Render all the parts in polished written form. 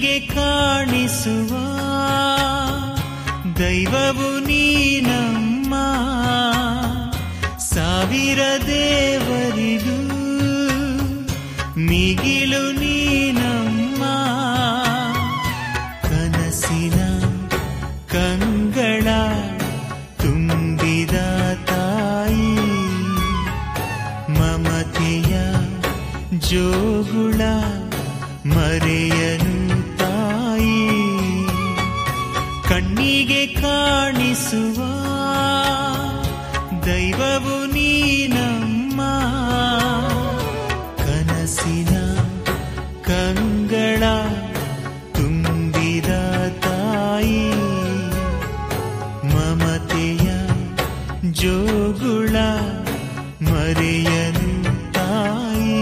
ಕಣ್ಣಿಗೆ ಕಾಣಿಸುವ ದೈವವು ನೀನಮ್ಮ, ಸಾವಿರ ದೇವರಿಗೂ ಮಿಗಿಲು ನೀನಮ್ಮ. ಕನಸಿನ ಕಂಗಳ ತುಂಬಿದ ತಾಯಿ, ಮಮತೆಯ ಜೋಗುಳ ಮರೆಯನು ತಾಯಿ. ಕಣ್ಣಿಗೆ ಕಾಣಿಸುವ ದೈವವು ನೀನಮ್ಮ, ಕನಸಿನ ಕಂಗಳ ತುಂಬಿದ ತಾಯಿ, ಮಮತೆಯ ಜೋಗುಳ ಮರೆಯನು ತಾಯಿ.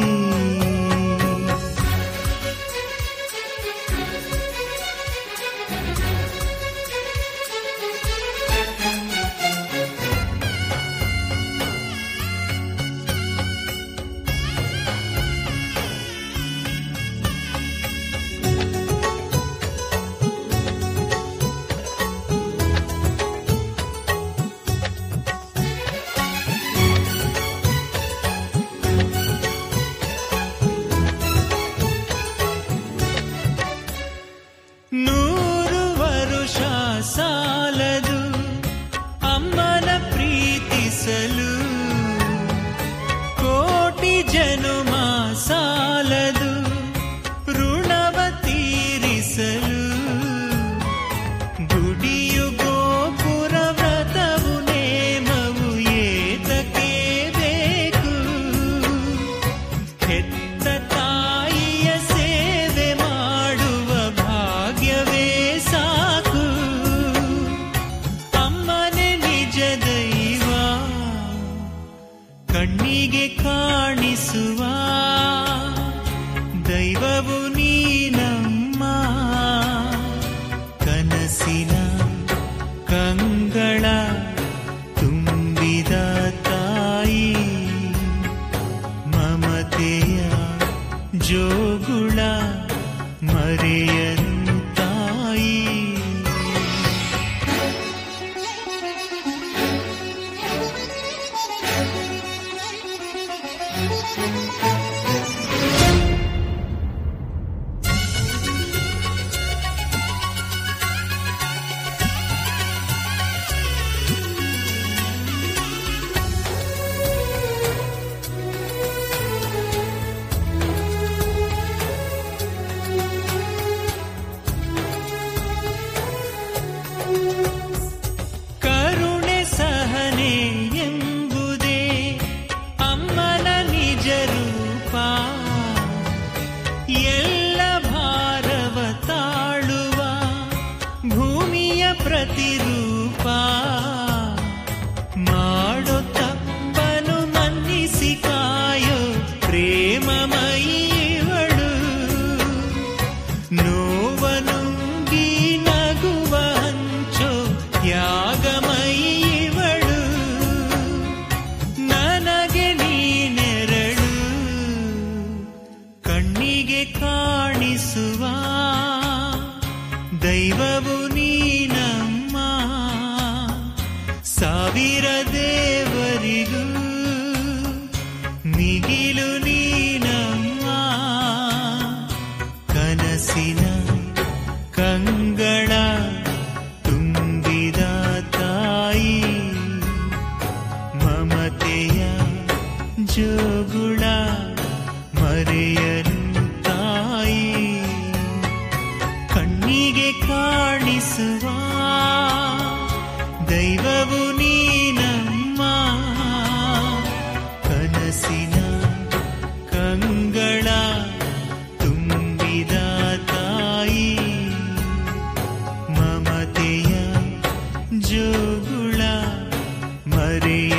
ಸಾಲದು ಅಮ್ಮನ ಪ್ರೀತಿಸಲು, ಕೋಟಿ ಜನುಮ ಸಾಲದು ಋಣವ ತೀರಿಸಲು. ಗುಡಿಯು ಗೋಪುರ ವ್ರತವು ನೇಮವು ಏತಕ್ಕೆ ಬೇಕು, ಹೆತ್ತ ತಾಯಿಯ ಸೇವೆ ಮಾಡುವ ಭಾಗ್ಯವೇ ಸಾಕು. ದೈವ ಕಣ್ಣಿಗೆ ಕಾಣಿಸುವ ದೈವವು ನೀನಮ್ಮ, ಕನಸಿನ ಕಂಗಳ ತುಂಬಿದ ತಾಯಿ, ಮಮತೆಯ ಜೋಗುಳ ಮರೆಯನು ತಾಯಿ. ಕರುಣೆ ಸಹನೆ ಎಂಬುದೇ ಅಮ್ಮನ ನಿಜ ರೂಪ, ಎಲ್ಲ ಭಾರವ ತಾಳುವ ಭೂಮಿಯ ಪ್ರತಿರೂಪ. ಮಾಡೋ ತಪ್ಪನು ಮನ್ನಿಸಿ ಕಾಯೋ ಪ್ರೇಮಮಯಿವಳು, ನೋವನುಂಗಿ ನಗುವ ಹಂಚೋ ತ್ಯಾಗಮಯಿವಳು. ನನಗೆ ನೀನೆರಳು ಕಣ್ಣಿಗೆ ಕಾಣಿಸುವ ದೈವವು ನೀನಮ್ಮ, ಸಾವಿರ ದೇವರಿಗೂ ಮಿಗಿಲು ನೀನಮ್ಮ. ಕನಸಿನ ಕಂಗಳ ತುಂಬಿದ ತಾಯಿ, ಮಮತೆಯ ಜೋಗುಳ ಮರೆಯನು ತಾಯಿ. ಕಣ್ಣಿಗೆ ಕಾಣಿಸುವ ದೈವವು ನೀನಮ್ಮ, ಕನಸಿನ ಕಂಗಳ ತುಂಬಿದ ತಾಯಿ, ಮಮತೆಯ ಜೋಗುಳ ಮರೆಯ